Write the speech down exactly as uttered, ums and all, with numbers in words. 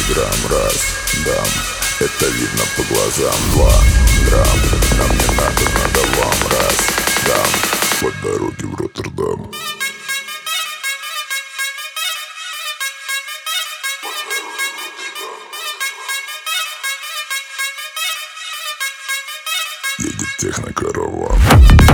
грамм, раз, дам. Это видно по глазам. Два грамм, нам не надо, надо вам. Раз, дам. По дороге в Роттердам. Едет технокараван.